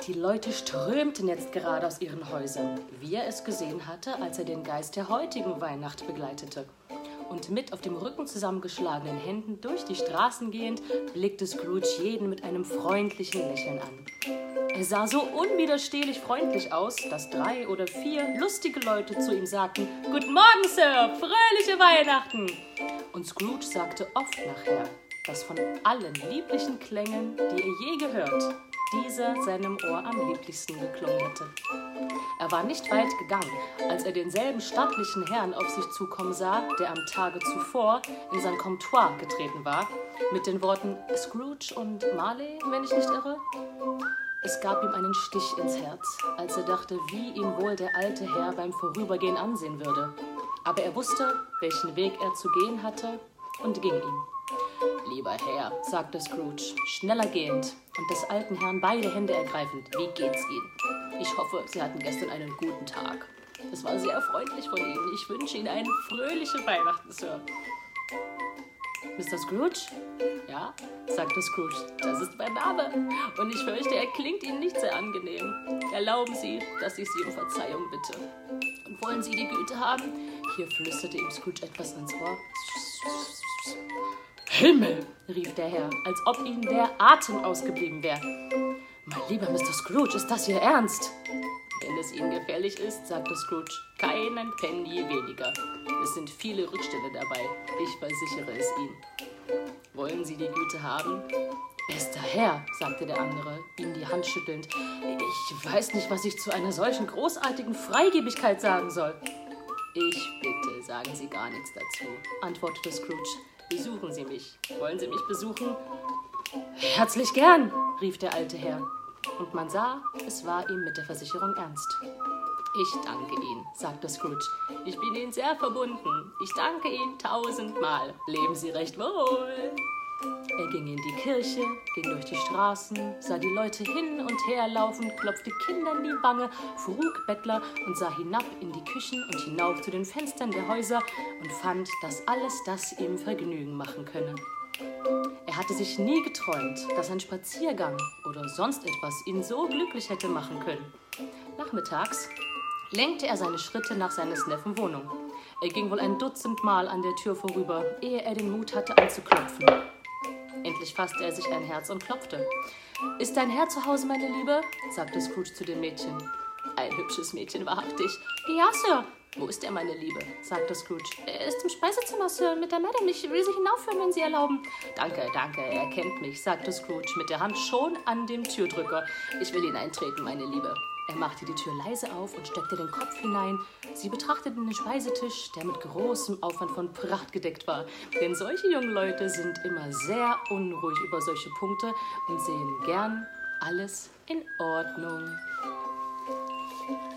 Die Leute strömten jetzt gerade aus ihren Häusern, wie er es gesehen hatte, als er den Geist der heutigen Weihnacht begleitete. Und mit auf dem Rücken zusammengeschlagenen Händen durch die Straßen gehend, blickte Scrooge jeden mit einem freundlichen Lächeln an. Er sah so unwiderstehlich freundlich aus, dass 3 oder 4 lustige Leute zu ihm sagten: »Guten Morgen, Sir, fröhliche Weihnachten!« Und Scrooge sagte oft nachher, dass von allen lieblichen Klängen, die er je gehört, dieser seinem Ohr am lieblichsten geklungen hätte. Er war nicht weit gegangen, als er denselben stattlichen Herrn auf sich zukommen sah, der am Tage zuvor in sein Comptoir getreten war, mit den Worten »Scrooge und Marley, wenn ich nicht irre«. Es gab ihm einen Stich ins Herz, als er dachte, wie ihn wohl der alte Herr beim Vorübergehen ansehen würde. Aber er wusste, welchen Weg er zu gehen hatte, und ging ihm. »Lieber Herr«, sagte Scrooge, schneller gehend und des alten Herrn beide Hände ergreifend, »wie geht's Ihnen? Ich hoffe, Sie hatten gestern einen guten Tag. Es war sehr freundlich von Ihnen. Ich wünsche Ihnen eine fröhliche Weihnachten, Sir.« »Mr. Scrooge?« »Ja«, sagte Scrooge, »das ist mein Name, und ich fürchte, er klingt Ihnen nicht sehr angenehm. Erlauben Sie, dass ich Sie um Verzeihung bitte. Und wollen Sie die Güte haben?« Hier flüsterte ihm Scrooge etwas ins Ohr. »Himmel«, rief der Herr, als ob ihm der Atem ausgeblieben wäre. »Mein lieber Mr. Scrooge, ist das Ihr Ernst?« »Wenn es Ihnen gefährlich ist«, sagte Scrooge, »keinen Penny weniger. Es sind viele Rückstände dabei, ich versichere es Ihnen. Wollen Sie die Güte haben?« »Bester Herr«, sagte der andere, ihm die Hand schüttelnd, »ich weiß nicht, was ich zu einer solchen großartigen Freigebigkeit sagen soll.« »Ich bitte, sagen Sie gar nichts dazu«, antwortete Scrooge. »Besuchen Sie mich. Wollen Sie mich besuchen?« »Herzlich gern«, rief der alte Herr. Und man sah, es war ihm mit der Versicherung ernst. »Ich danke Ihnen«, sagte Scrooge. »Ich bin Ihnen sehr verbunden. Ich danke Ihnen 1000-mal. Leben Sie recht wohl.« Er ging in die Kirche, ging durch die Straßen, sah die Leute hin und her laufen, klopfte Kindern die Wange, frug Bettler und sah hinab in die Küchen und hinauf zu den Fenstern der Häuser und fand, dass alles das ihm Vergnügen machen könne. Er hatte sich nie geträumt, dass ein Spaziergang oder sonst etwas ihn so glücklich hätte machen können. Nachmittags lenkte er seine Schritte nach seines Neffen Wohnung. Er ging wohl ein Dutzendmal an der Tür vorüber, ehe er den Mut hatte anzuklopfen. Endlich fasste er sich ein Herz und klopfte. »Ist dein Herr zu Hause, meine Liebe?« sagte Scrooge zu dem Mädchen. »Ein hübsches Mädchen, wahrhaftig.« »Ja, Sir.« »Wo ist er, meine Liebe?« sagte Scrooge. »Er ist im Speisezimmer, Sir, mit der Madame. Ich will sie hinaufführen, wenn Sie erlauben.« »Danke, danke, er kennt mich«, sagte Scrooge, mit der Hand schon an dem Türdrücker. »Ich will ihn eintreten, meine Liebe.« Er machte die Tür leise auf und steckte den Kopf hinein. Sie betrachteten den Speisetisch, der mit großem Aufwand von Pracht gedeckt war. Denn solche jungen Leute sind immer sehr unruhig über solche Punkte und sehen gern alles in Ordnung.